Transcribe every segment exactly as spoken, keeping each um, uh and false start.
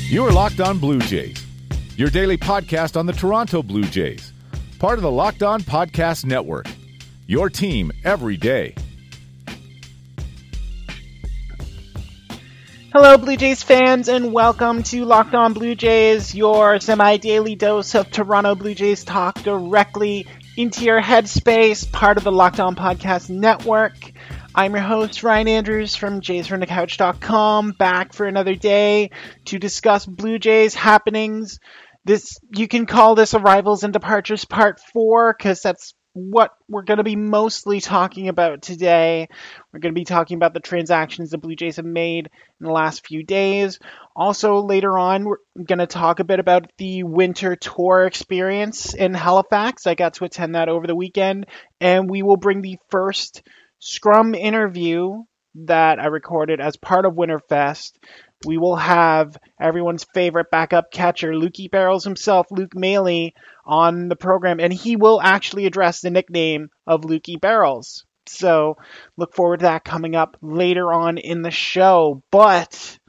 You are Locked On Blue Jays, your daily podcast on the Toronto Blue Jays, part of the Locked On Podcast Network, your team every day. Hello, Blue Jays fans, and welcome to Locked On Blue Jays, your semi-daily dose of Toronto Blue Jays talk directly into your headspace, part of the Locked On Podcast Network. I'm your host, Ryan Andrews from jays from the couch dot com, back for another day to discuss Blue Jays happenings. This, you can call this Arrivals and Departures Part four, because that's what we're going to be mostly talking about today. We're going to be talking about the transactions the Blue Jays have made in the last few days. Also, later on, we're going to talk a bit about the winter tour experience in Halifax. I got to attend that over the weekend, and we will bring the first Scrum interview that I recorded as part of Winterfest. We will have everyone's favorite backup catcher, Lukey Barrels himself, Luke Maile, on the program, and he will actually address the nickname of Lukey Barrels. So look forward to that coming up later on in the show. But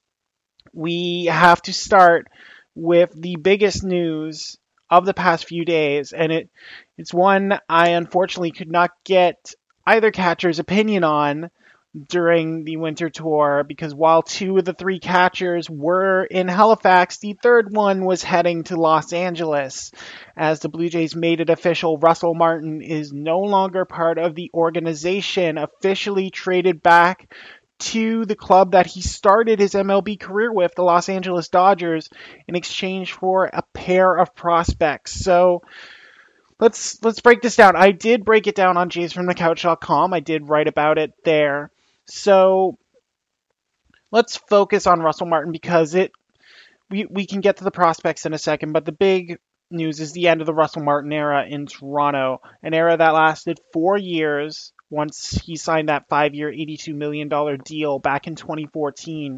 we have to start with the biggest news of the past few days, and it it's one I unfortunately could not get either catcher's opinion on during the winter tour, because while two of the three catchers were in Halifax, the third one was heading to Los Angeles. As the Blue Jays made it official, Russell Martin is no longer part of the organization, officially traded back to the club that he started his M L B career with, the Los Angeles Dodgers, in exchange for a pair of prospects. So Let's let's break this down. I did break it down on jays from the couch dot com. I did write about it there. So let's focus on Russell Martin, because it we we can get to the prospects in a second, but the big news is the end of the Russell Martin era in Toronto, an era that lasted four years once he signed that five-year, eighty-two million dollars deal back in twenty fourteen.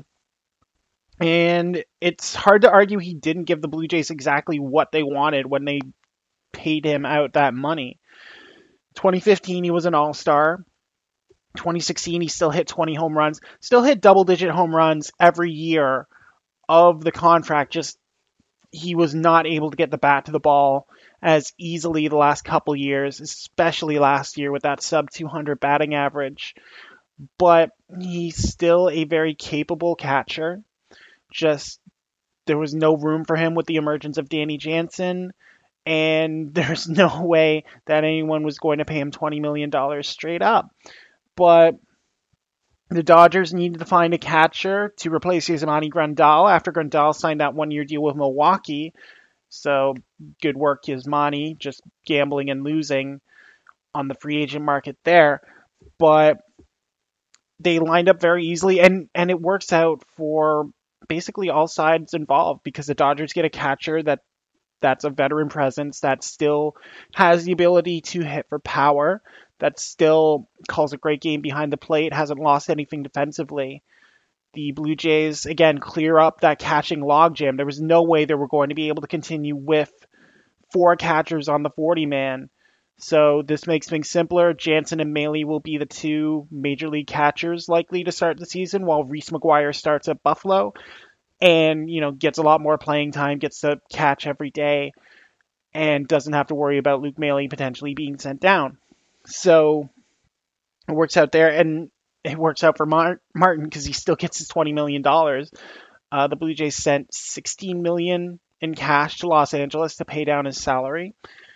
And it's hard to argue he didn't give the Blue Jays exactly what they wanted when they paid him out that money. twenty fifteen, he was an all-star. twenty sixteen, he still hit twenty home runs. Still hit double-digit home runs every year of the contract. Just he was not able to get the bat to the ball as easily the last couple years, especially last year with that sub two hundred batting average. But he's still a very capable catcher. Just there was no room for him with the emergence of Danny Jansen. And there's no way that anyone was going to pay him twenty million dollars straight up. But the Dodgers needed to find a catcher to replace Yasmani Grandal after Grandal signed that one-year deal with Milwaukee. So good work, Yasmani, just gambling and losing on the free agent market there. But they lined up very easily, and, and it works out for basically all sides involved, because the Dodgers get a catcher that That's a veteran presence, that still has the ability to hit for power, that still calls a great game behind the plate, hasn't lost anything defensively. The Blue Jays, again, clear up that catching logjam. There was no way they were going to be able to continue with four catchers on the forty-man. So this makes things simpler. Jansen and Maile will be the two major league catchers likely to start the season, while Reese McGuire starts at Buffalo. And, you know, gets a lot more playing time, gets to catch every day, and doesn't have to worry about Luke Maile potentially being sent down. So it works out there, and it works out for Mar- Martin because he still gets his twenty million dollars. Uh, the Blue Jays sent sixteen million dollars in cash to Los Angeles to pay down his salary.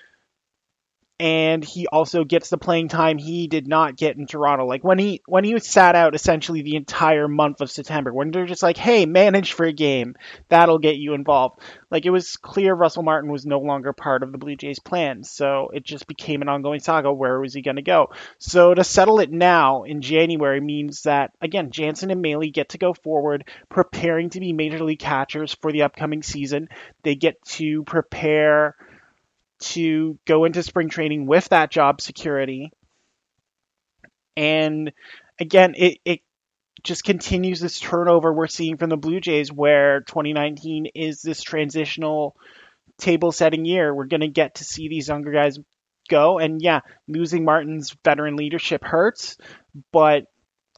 And he also gets the playing time he did not get in Toronto. Like when he when he was sat out essentially the entire month of September, when they're just like, hey, manage for a game, that'll get you involved. Like, it was clear Russell Martin was no longer part of the Blue Jays' plan. So it just became an ongoing saga. Where was he going to go? So to settle it now in January means that, again, Jansen and Maile get to go forward, preparing to be major league catchers for the upcoming season. They get to prepare to go into spring training with that job security. And again, it, it just continues this turnover we're seeing from the Blue Jays, where twenty nineteen is this transitional table setting year. We're going to get to see these younger guys go. And yeah, losing Martin's veteran leadership hurts, but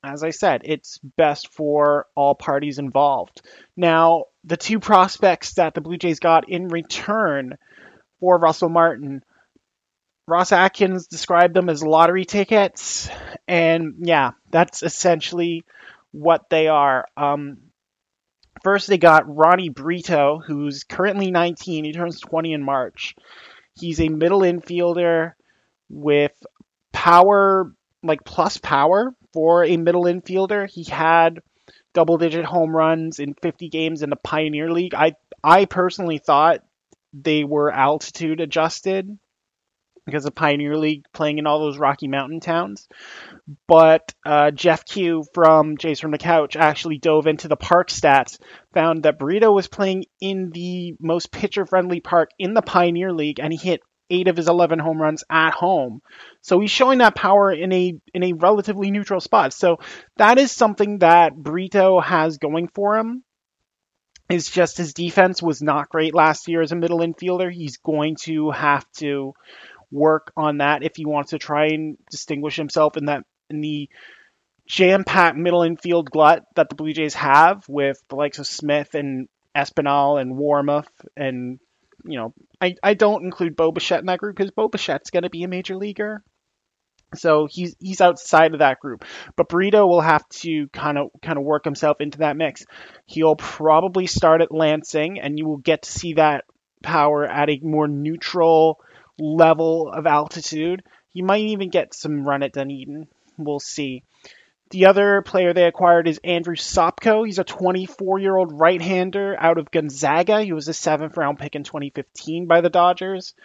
as I said, it's best for all parties involved. Now, the two prospects that the Blue Jays got in return for Russell Martin, Ross Atkins described them as lottery tickets, and yeah, that's essentially what they are. Um, first, they got Ronnie Brito, who's currently nineteen. He turns twenty in March. He's a middle infielder with power, like plus power for a middle infielder. He had double-digit home runs in fifty games in the Pioneer League. I I personally thought they were altitude adjusted because of Pioneer League playing in all those Rocky Mountain towns. But uh, Jeff Q from Jays from the Couch actually dove into the park stats, found that Brito was playing in the most pitcher-friendly park in the Pioneer League, and he hit eight of his eleven home runs at home. So he's showing that power in a in a relatively neutral spot. So that is something that Brito has going for him. It's just his defense was not great last year as a middle infielder. He's going to have to work on that if he wants to try and distinguish himself in that in the jam-packed middle infield glut that the Blue Jays have with the likes of Smith and Espinal and Warmoth. And, you know, I, I don't include Bo Bichette in that group because Bo Bichette's going to be a major leaguer. So he's he's outside of that group. But Brito will have to kind of kind of work himself into that mix. He'll probably start at Lansing, and you will get to see that power at a more neutral level of altitude. He might even get some run at Dunedin. We'll see. The other player they acquired is Andrew Sopko. He's a twenty-four-year-old right-hander out of Gonzaga. He was a seventh-round pick in twenty fifteen by the Dodgers.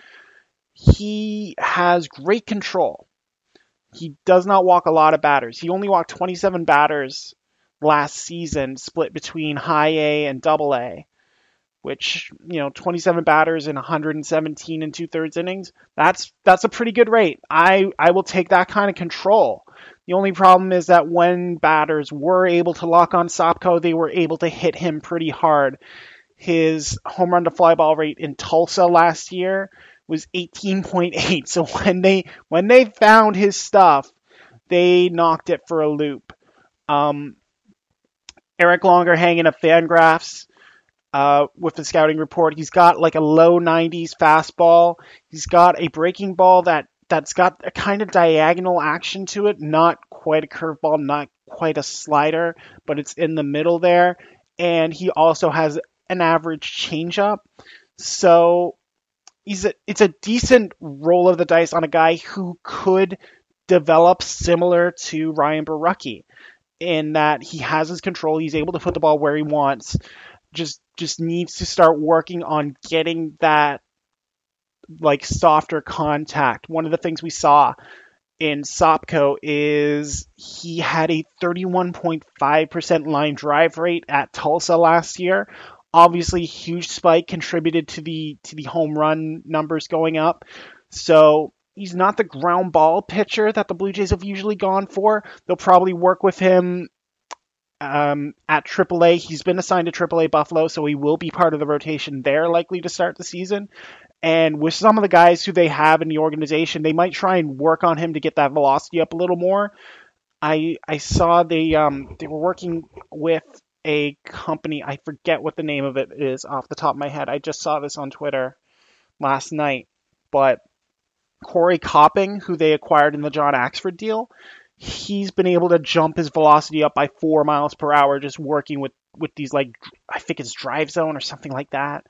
He has great control. He does not walk a lot of batters. He only walked twenty-seven batters last season, split between high A and double A, which, you know, twenty-seven batters in one hundred seventeen and two-thirds innings, that's that's a pretty good rate. I, I will take that kind of control. The only problem is that when batters were able to lock on Sopko, they were able to hit him pretty hard. His home run to fly ball rate in Tulsa last year was eighteen point eight. So when they when they found his stuff, they knocked it for a loop. Um, Eric Longerhang of Fangraphs, uh, with the scouting report, he's got like a low nineties fastball. He's got a breaking ball that that's got a kind of diagonal action to it, not quite a curveball, not quite a slider, but it's in the middle there. And he also has an average changeup. So he's a, it's a decent roll of the dice on a guy who could develop similar to Ryan Borucki in that he has his control. He's able to put the ball where he wants. Just just needs to start working on getting that like softer contact. One of the things we saw in Sopko is he had a thirty-one point five percent line drive rate at Tulsa last year. Obviously, huge spike contributed to the to the home run numbers going up. So he's not the ground ball pitcher that the Blue Jays have usually gone for. They'll probably work with him um, at triple A. He's been assigned to triple A Buffalo, so he will be part of the rotation there, likely to start the season. And with some of the guys who they have in the organization, they might try and work on him to get that velocity up a little more. I I saw they um they were working with a company, I forget what the name of it is off the top of my head. I just saw this on Twitter last night. But Corey Copping, who they acquired in the John Axford deal, he's been able to jump his velocity up by four miles per hour just working with, with these, like, I think it's Drive Zone or something like that.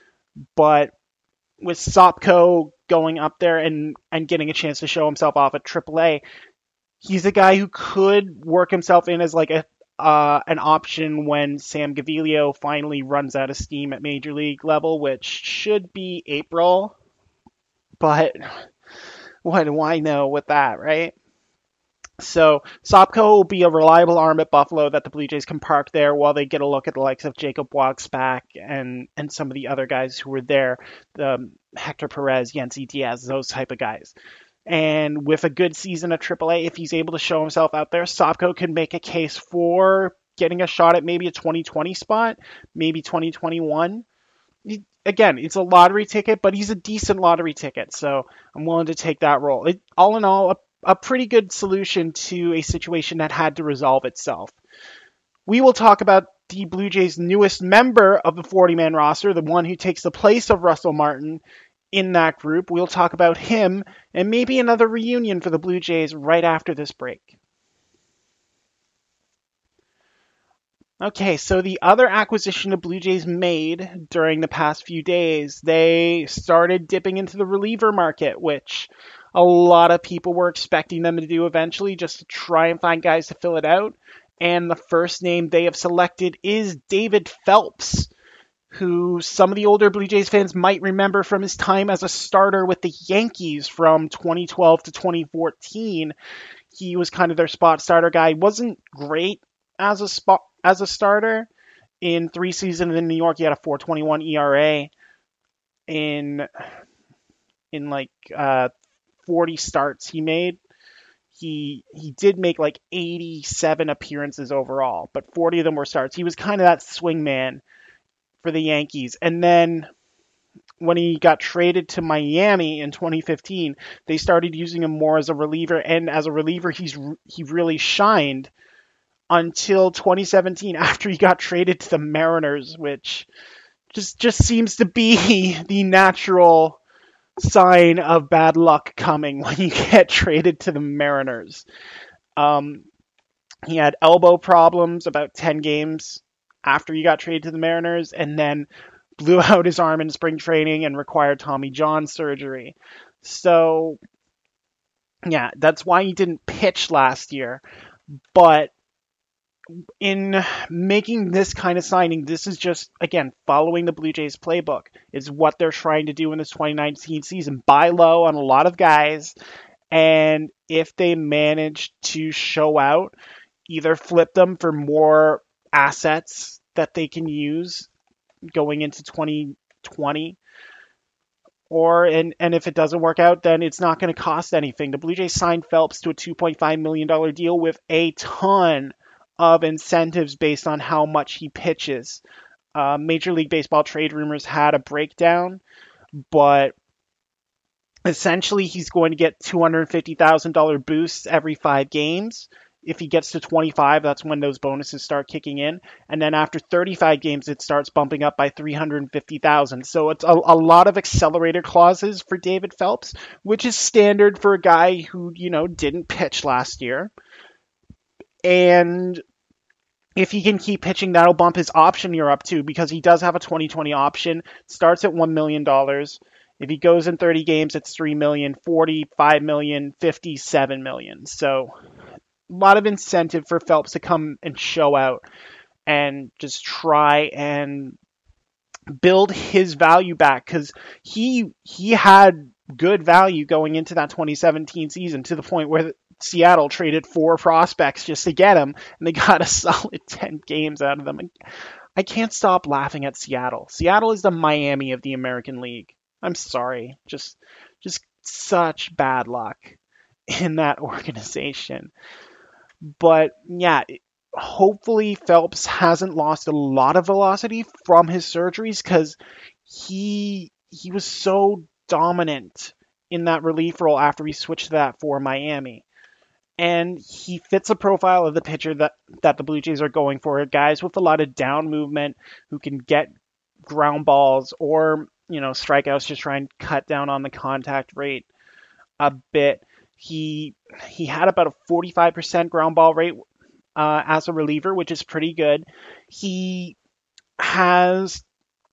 But with Sopko going up there and, and getting a chance to show himself off at triple A, he's a guy who could work himself in as like a uh, an option when Sam Gaviglio finally runs out of steam at major league level, which should be April. But what do I know with that, right? So Sopko will be a reliable arm at Buffalo that the Blue Jays can park there while they get a look at the likes of Jacob Waguespack and, and some of the other guys who were there, um, Hector Perez, Yennsy Diaz, those type of guys. And with a good season at triple A, if he's able to show himself out there, Sopko can make a case for getting a shot at maybe a twenty twenty spot, maybe twenty twenty-one. He, again, it's a lottery ticket, but he's a decent lottery ticket, so I'm willing to take that role. It, all in all, a a pretty good solution to a situation that had to resolve itself. We will talk about the Blue Jays' newest member of the forty-man roster, the one who takes the place of Russell Martin in that group. We'll talk about him and maybe another reunion for the Blue Jays right after this break. Okay, so the other acquisition the Blue Jays made during the past few days, they started dipping into the reliever market, which a lot of people were expecting them to do eventually, just to try and find guys to fill it out. And the first name they have selected is David Phelps, who some of the older Blue Jays fans might remember from his time as a starter with the Yankees from twenty twelve to twenty fourteen. He was kind of their spot starter guy. Wasn't great as a spot as a starter. In three seasons in New York, he had a four twenty-one E R A. In in like uh, forty starts he made, he he did make like eighty-seven appearances overall, but forty of them were starts. He was kind of that swing man for the Yankees. And then when he got traded to Miami in twenty fifteen, they started using him more as a reliever, and as a reliever, he's he really shined until twenty seventeen, after he got traded to the Mariners, which just just seems to be the natural sign of bad luck coming when you get traded to the Mariners. Um, he had elbow problems about ten games after he got traded to the Mariners, and then blew out his arm in spring training and required Tommy John surgery. So, yeah, that's why he didn't pitch last year. But in making this kind of signing, this is just, again, following the Blue Jays playbook. Is what they're trying to do in this twenty nineteen season. Buy low on a lot of guys, and if they manage to show out, either flip them for more assets that they can use going into twenty twenty, or and, and if it doesn't work out, then it's not going to cost anything. The Blue Jays signed Phelps to a two point five million dollars deal with a ton of incentives based on how much he pitches. Uh, Major League Baseball trade rumors had a breakdown, but essentially he's going to get two hundred fifty thousand dollars boosts every five games. If he gets to twenty-five, that's when those bonuses start kicking in. And then after thirty-five games, it starts bumping up by three hundred fifty thousand dollars. So it's a, a lot of accelerator clauses for David Phelps, which is standard for a guy who, you know, didn't pitch last year. And if he can keep pitching, that'll bump his option year up too, because he does have a twenty twenty option. It starts at one million dollars. If he goes in thirty games, it's three million dollars, forty, five million dollars, fifty, seven million dollars. So a lot of incentive for Phelps to come and show out and just try and build his value back, because he he had good value going into that twenty seventeen season, to the point where Seattle traded four prospects just to get him, and they got a solid ten games out of them. I can't stop laughing at Seattle. Seattle is the Miami of the American League. I'm sorry. Just just such bad luck in that organization. But yeah, hopefully Phelps hasn't lost a lot of velocity from his surgeries, because he he was so dominant in that relief role after he switched to that for Miami. And he fits a profile of the pitcher that, that the Blue Jays are going for. Guys with a lot of down movement who can get ground balls or, you know, strikeouts, just try and cut down on the contact rate a bit. He he had about a forty-five percent ground ball rate uh, as a reliever, which is pretty good. He has,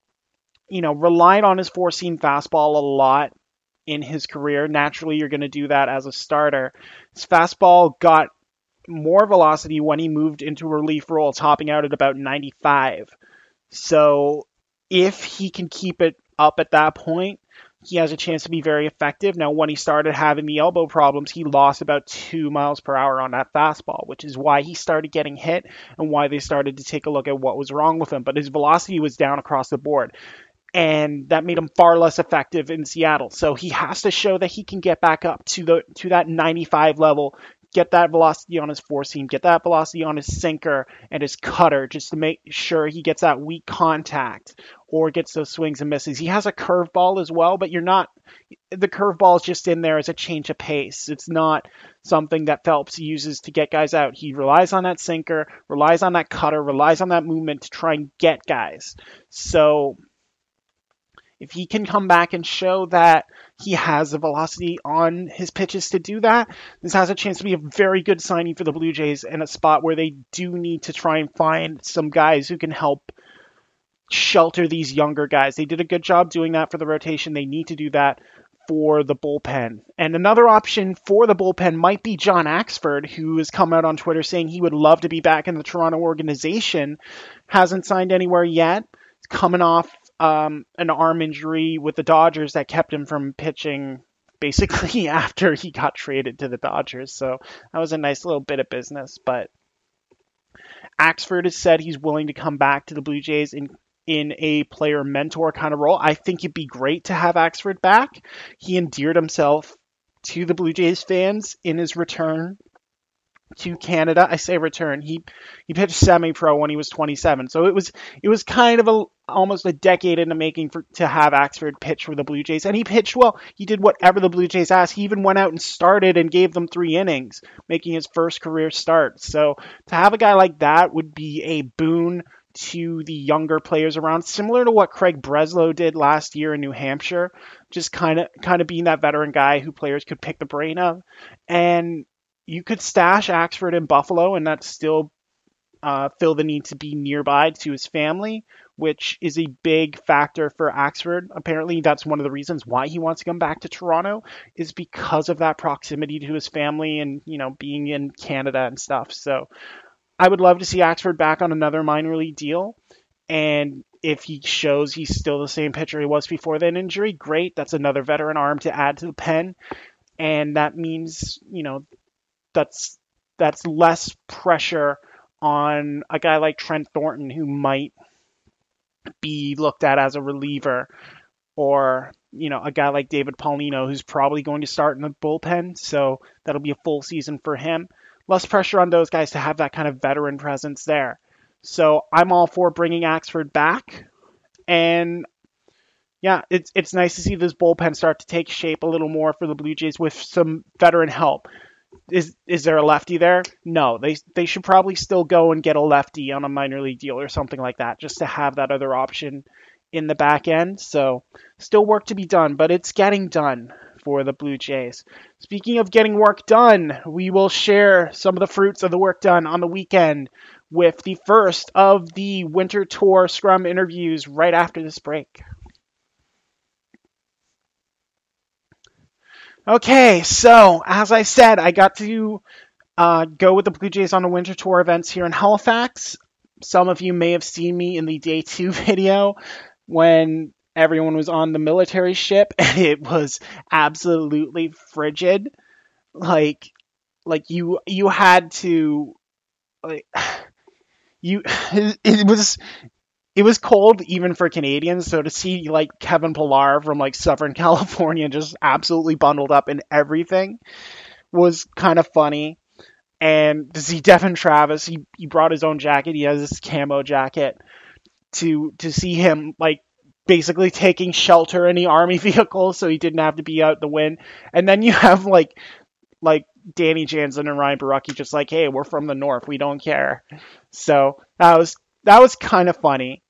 you know, relied on his four-seam fastball a lot in his career. Naturally, you're going to do that as a starter. His fastball got more velocity when he moved into a relief role, topping out at about ninety-five. So if he can keep it up at that point, he has a chance to be very effective. Now, when he started having the elbow problems, he lost about two miles per hour on that fastball, which is why he started getting hit and why they started to take a look at what was wrong with him. But his velocity was down across the board, and that made him far less effective in Seattle. So he has to show that he can get back up to the to that ninety-five level, get that velocity on his four seam, get that velocity on his sinker and his cutter, just to make sure he gets that weak contact or gets those swings and misses. He has a curveball as well, but you're not the curveball is just in there as a change of pace. It's not something that Phelps uses to get guys out. He relies on that sinker, relies on that cutter, relies on that movement to try and get guys. So if he can come back and show that he has the velocity on his pitches to do that, this has a chance to be a very good signing for the Blue Jays in a spot where they do need to try and find some guys who can help shelter these younger guys. They did a good job doing that for the rotation. They need to do that for the bullpen. And another option for the bullpen might be John Axford, who has come out on Twitter saying he would love to be back in the Toronto organization. Hasn't signed anywhere yet. He's coming off um, an arm injury with the Dodgers that kept him from pitching basically after he got traded to the Dodgers. So that was a nice little bit of business. But Axford has said he's willing to come back to the Blue Jays in in a player mentor kind of role. I think it'd be great to have Axford back. He endeared himself to the Blue Jays fans in his return to Canada. I say return. He he pitched semi-pro when he was twenty-seven. So it was it was kind of a almost a decade in the making for to have Axford pitch for the Blue Jays. And he pitched well. He did whatever the Blue Jays asked. He even went out and started and gave them three innings, making his first career start. So to have a guy like that would be a boon to the younger players around, similar to what Craig Breslow did last year in New Hampshire, just kind of kind of being that veteran guy who players could pick the brain of. And you could stash Axford in Buffalo and that still uh, fill the need to be nearby to his family, which is a big factor for Axford. Apparently that's one of the reasons why he wants to come back to Toronto, is because of that proximity to his family and, you know, being in Canada and stuff. So I would love to see Axford back on another minor league deal. And if he shows he's still the same pitcher he was before that injury, great. That's another veteran arm to add to the pen. And that means, you know, that's that's less pressure on a guy like Trent Thornton, who might be looked at as a reliever, or, you know, a guy like David Paulino, who's probably going to start in the bullpen. So that'll be a full season for him. Less pressure on those guys to have that kind of veteran presence there. So I'm all for bringing Axford back. And yeah, it's it's nice to see this bullpen start to take shape a little more for the Blue Jays with some veteran help. Is is there a lefty there? No, they they should probably still go and get a lefty on a minor league deal or something like that, just to have that other option in the back end. So still work to be done, but it's getting done for the Blue Jays. Speaking of getting work done, we will share some of the fruits of the work done on the weekend with the first of the Winter Tour Scrum interviews right after this break. Okay, so as I said, I got to uh, go with the Blue Jays on the Winter Tour events here in Halifax. Some of you may have seen me in the day two video when everyone was on the military ship, and it was absolutely frigid. Like, like you, you had to, like, you, it was, it was cold even for Canadians. So to see like Kevin Pillar from like Southern California just absolutely bundled up in everything was kind of funny. And to see Devin Travis, he, he brought his own jacket. He has this camo jacket. To, to see him like basically taking shelter in the army vehicle so he didn't have to be out the wind. And then you have like like Danny Jansen and Ryan Borucki just like, hey, we're from the north, we don't care. So that was that was kind of funny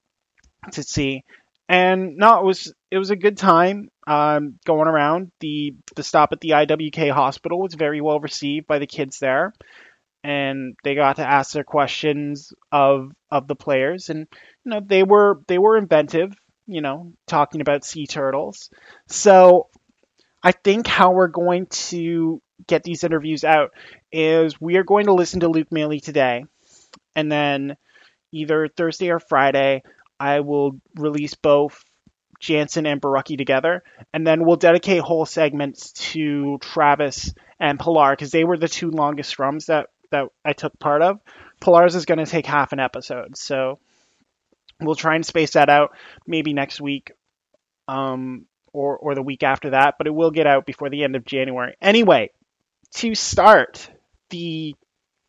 to see. And no, it was it was a good time um, going around. The the stop at the I W K hospital was very well received by the kids there. And they got to ask their questions of of the players, and you know they were they were inventive, you know, talking about sea turtles. So I think how we're going to get these interviews out is we are going to listen to Luke Maile today, and then either Thursday or Friday I will release both Jansen and Borucki together, and then we'll dedicate whole segments to Travis and Pillar because they were the two longest scrums that. that I took part of. Pillar's is going to take half an episode, so we'll try and space that out maybe next week um, or, or the week after that, but it will get out before the end of January. Anyway, to start the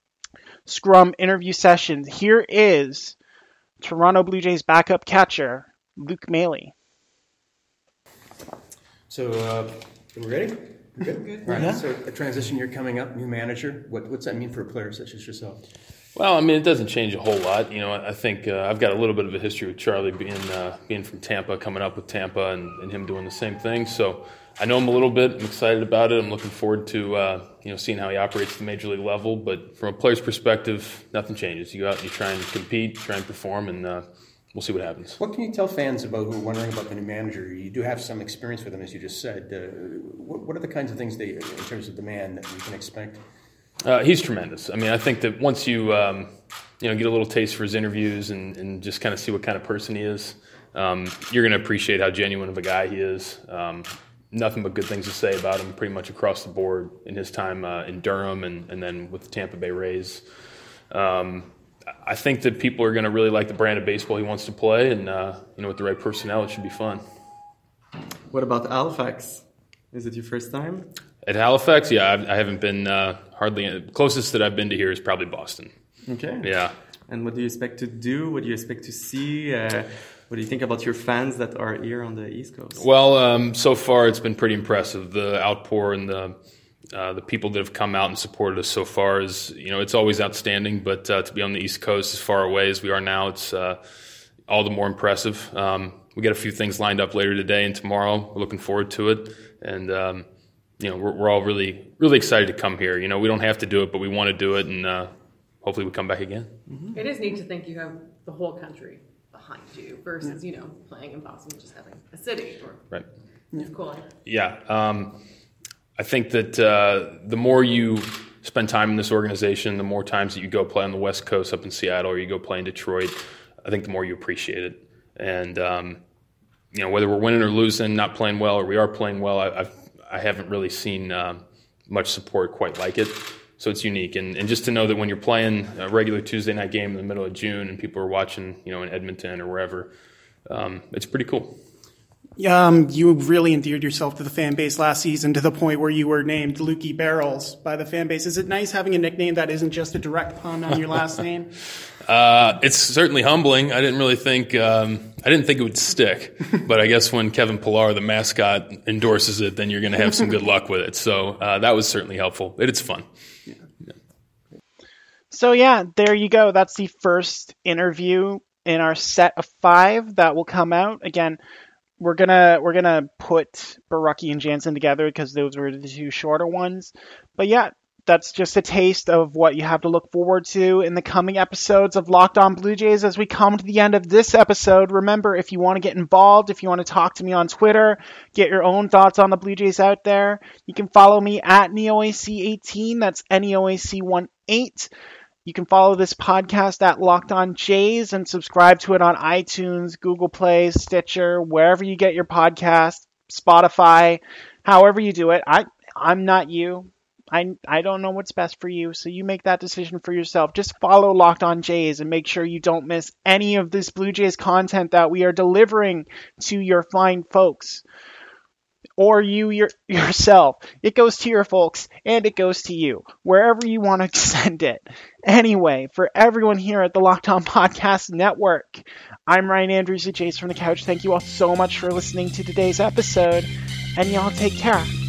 Scrum interview session, here is Toronto Blue Jays backup catcher, Luke Maile. So, uh, are we ready? We're good? Good. All right. Yeah. So, a transition year coming up, new manager. What, what's that mean for a player such as yourself? Well, I mean, it doesn't change a whole lot. You know, I think uh, I've got a little bit of a history with Charlie being uh, being from Tampa, coming up with Tampa, and, and him doing the same thing. So I know him a little bit. I'm excited about it. I'm looking forward to uh, you know seeing how he operates at the major league level. But from a player's perspective, nothing changes. You go out and you try and compete, try and perform, and uh, we'll see what happens. What can you tell fans about who are wondering about the new manager? You do have some experience with him, as you just said. Uh, what, what are the kinds of things they, in terms of demand, that we can expect? Uh, he's tremendous. I mean, I think that once you um, you know get a little taste for his interviews and, and just kind of see what kind of person he is, um, you're going to appreciate how genuine of a guy he is. Um, nothing but good things to say about him pretty much across the board in his time uh, in Durham and, and then with the Tampa Bay Rays. Um, I think that people are going to really like the brand of baseball he wants to play, and uh, you know with the right personnel, it should be fun. What about Halifax? Is it your first time? At Halifax, yeah, I've, I haven't been uh, hardly. Closest that I've been to here is probably Boston. Okay. Yeah. And what do you expect to do? What do you expect to see? Uh, what do you think about your fans that are here on the East Coast? Well, um, so far it's been pretty impressive. The outpour and the uh, the people that have come out and supported us so far is, you know, it's always outstanding. But uh, to be on the East Coast as far away as we are now, it's uh, all the more impressive. Um, we got a few things lined up later today and tomorrow. We're looking forward to it, and. Um, You know, we're, we're all really, really excited to come here. You know, we don't have to do it, but we want to do it, and uh, hopefully we come back again. Mm-hmm. It is neat to think you have the whole country behind you versus, yeah. you know, playing in Boston, just having a city. Or, right. It's cool. Yeah. Um, I think that uh, the more you spend time in this organization, the more times that you go play on the West Coast up in Seattle or you go play in Detroit, I think the more you appreciate it. And, um, you know, whether we're winning or losing, not playing well, or we are playing well, I, I've I haven't really seen uh, much support quite like it, so it's unique. And, and just to know that when you're playing a regular Tuesday night game in the middle of June and people are watching, you know, in Edmonton or wherever, um, it's pretty cool. Um, you really endeared yourself to the fan base last season to the point where you were named Lukey Barrels by the fan base. Is it nice having a nickname that isn't just a direct pun on your last name? Uh, it's certainly humbling. I didn't really think um, I didn't think it would stick, but I guess when Kevin Pillar, the mascot, endorses it, then you're going to have some good luck with it. So uh, that was certainly helpful. It, it's fun. Yeah. Yeah. So yeah, there you go. That's the first interview in our set of five that will come out. Again, we're gonna we're gonna put Borucki and Jansen together because those were the two shorter ones. But yeah. That's just a taste of what you have to look forward to in the coming episodes of Locked On Blue Jays as we come to the end of this episode. Remember, if you want to get involved, if you want to talk to me on Twitter, get your own thoughts on the Blue Jays out there, you can follow me at N E O A C eighteen. That's N E O A C eighteen. You can follow this podcast at Locked On Jays and subscribe to it on iTunes, Google Play, Stitcher, wherever you get your podcast, Spotify, however you do it. I, I'm not you. I, I don't know what's best for you, so you make that decision for yourself. Just follow Locked On Jays and make sure you don't miss any of this Blue Jays content that we are delivering to your fine folks. Or you your, yourself. It goes to your folks, and it goes to you, wherever you want to send it. Anyway, for everyone here at the Locked On Podcast Network, I'm Ryan Andrews at Jays from the Couch. Thank you all so much for listening to today's episode, and y'all take care.